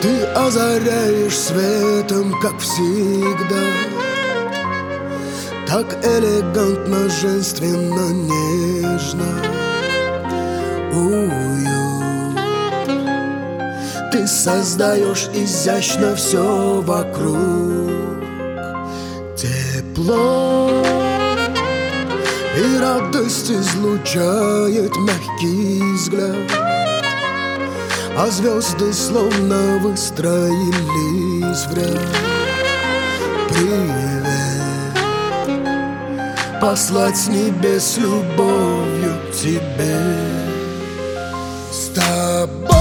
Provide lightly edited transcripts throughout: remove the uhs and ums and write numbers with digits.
Ты озаряешь светом, как всегда, так элегантно, женственно, нежно. Уют. Ты создаешь изящно все вокруг. Тепло и радость излучает мягкий взгляд, а звезды словно выстроились в ряд. Привет, послать с небес любовью тебе. С тобой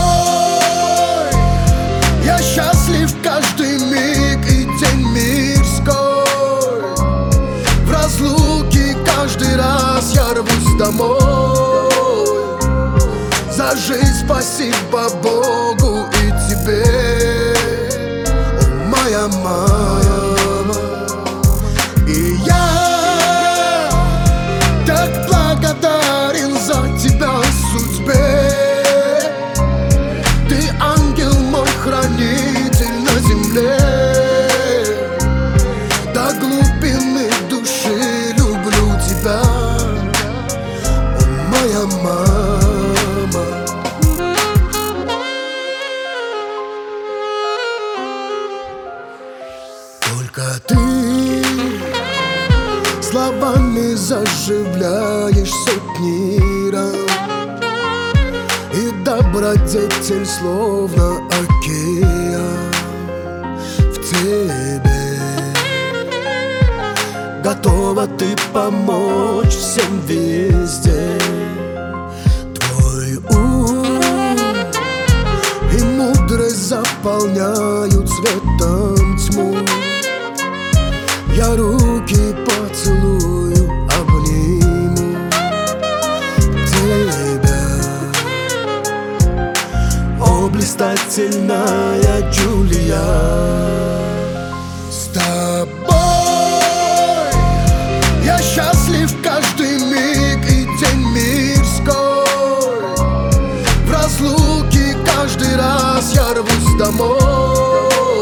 я счастлив каждый миг и день мирской. В разлуке каждый раз я рвусь домой. За жизнь спасибо Богу и тебе, о, моя мама. И я так благодарен за тебя судьбе. Ты ангел мой, хранитель на земле. До глубины души люблю тебя, о, моя мама. Только ты словами заживляешь сотни ран, и добродетель словно океан в тебе. Готова ты помочь всем везде. Твой ум и мудрость заполняют светом тьму. Я руки поцелую, обниму тебя, о, блистательная Джулия. С тобой я счастлив каждый миг и день мирской. В разлуке каждый раз я рвусь домой.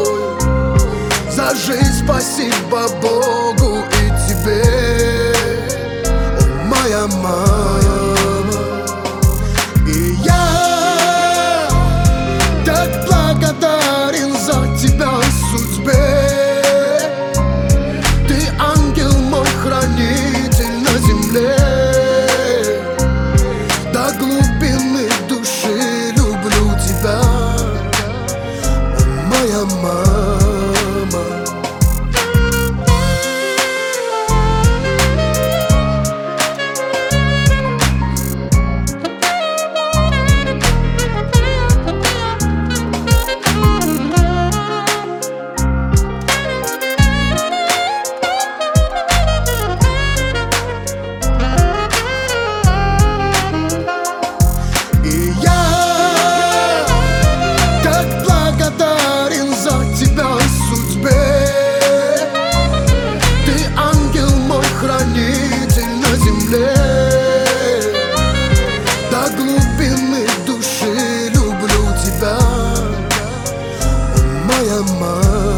За жизнь спасибо Богу и тебе, о, моя мама. И я так благодарен за тебя судьбе. Ты ангел мой, хранитель на земле. До глубины души люблю тебя, о, моя мама. До глубины души люблю тебя, о, моя мама.